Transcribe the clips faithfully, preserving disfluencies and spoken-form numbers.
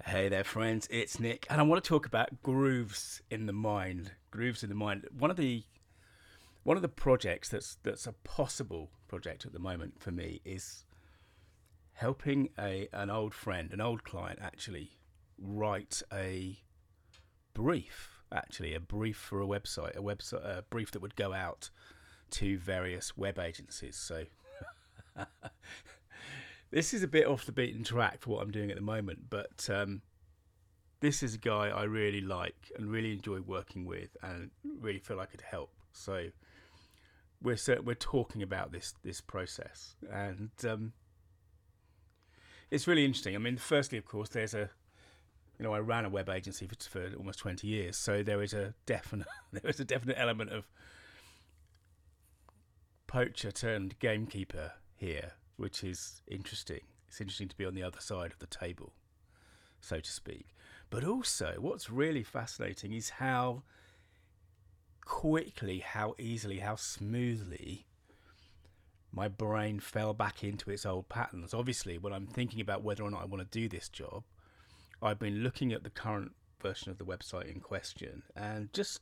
Hey there, friends. It's Nick, and I want to talk about grooves in the mind. Grooves in the mind. One of the one of the projects that's that's a possible project at the moment for me is helping a an old friend, an old client, actually write a brief. Actually, a brief for a website, a website, a brief that would go out to various web agencies. So. This is a bit off the beaten track for what I'm doing at the moment, but um, this is a guy I really like and really enjoy working with, and really feel I could help. So we're we're talking about this this process, and um, it's really interesting. I mean, firstly, of course, there's a you know I ran a web agency for, for almost twenty years, so there is a definite there is a definite element of poacher turned gamekeeper here, which is interesting. It's interesting to be on the other side of the table, so to speak. But also, what's really fascinating is how quickly, how easily, how smoothly my brain fell back into its old patterns. Obviously, when I'm thinking about whether or not I want to do this job, I've been looking at the current version of the website in question and just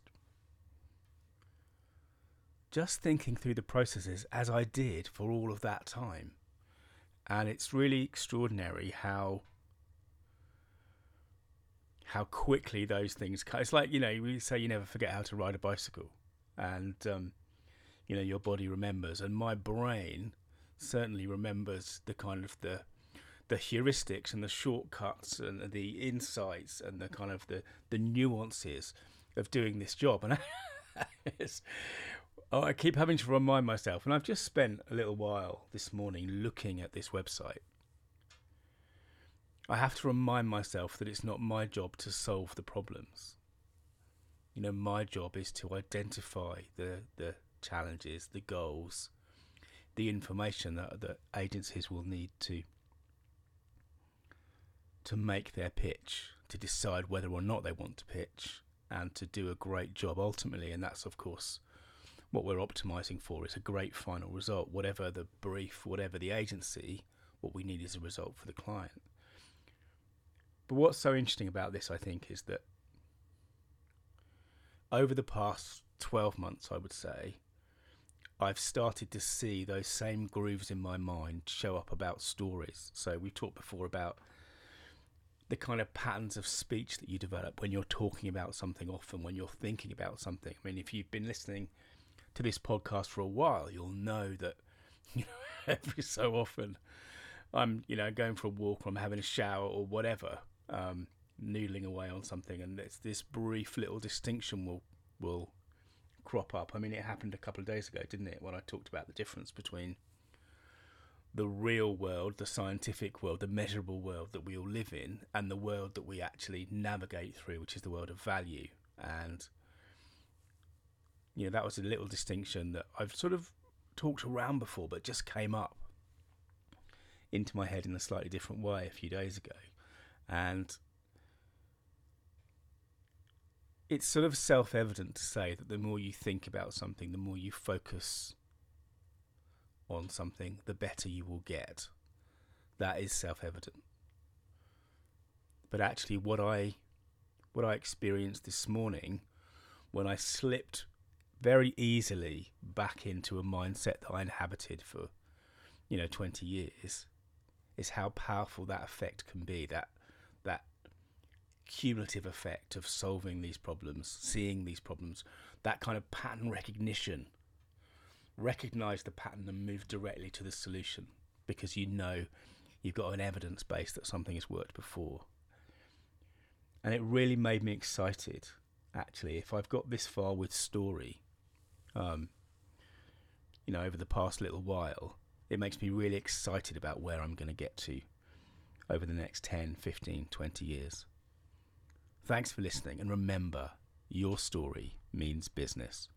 just thinking through the processes as I did for all of that time. And it's really extraordinary how how quickly those things cut. It's like, you know, we say you never forget how to ride a bicycle, and um, you know, your body remembers, and my brain certainly remembers the kind of the the heuristics and the shortcuts and the insights and the kind of the the nuances of doing this job. And it's, oh, I keep having to remind myself, and I've just spent a little while this morning looking at this website. I have to remind myself that it's not my job to solve the problems. You know, my job is to identify the, the challenges, the goals, the information that, that agencies will need to to make their pitch, to decide whether or not they want to pitch, and to do a great job ultimately. And that's, of course, what we're optimizing for, is a great final result. Whatever the brief, whatever the agency, what we need is a result for the client. But what's so interesting about this, I think, is that over the past twelve months, I would say, I've started to see those same grooves in my mind show up about stories. So we've talked before about the kind of patterns of speech that you develop when you're talking about something, often when you're thinking about something. I mean, if you've been listening to this podcast for a while, you'll know that, you know, every so often I'm, you know, going for a walk, or I'm having a shower or whatever, um, noodling away on something, and it's this brief little distinction will will crop up. I mean, it happened a couple of days ago, didn't it, when I talked about the difference between the real world, the scientific world, the measurable world that we all live in, and the world that we actually navigate through, which is the world of value. And you know, that was a little distinction that I've sort of talked around before, but just came up into my head in a slightly different way a few days ago. And it's sort of self-evident to say that the more you think about something, the more you focus on something, the better you will get. That is self-evident. But actually, what I what I experienced this morning, when I slipped very easily back into a mindset that I inhabited for, you know, twenty years, is how powerful that effect can be. That that cumulative effect of solving these problems, seeing these problems, that kind of pattern recognition. Recognize the pattern and move directly to the solution, because you know you've got an evidence base that something has worked before. And it really made me excited, actually. If I've got this far with story, um, you know, over the past little while, it makes me really excited about where I'm going to get to over the next ten, fifteen, twenty years. Thanks for listening, and remember, your story means business.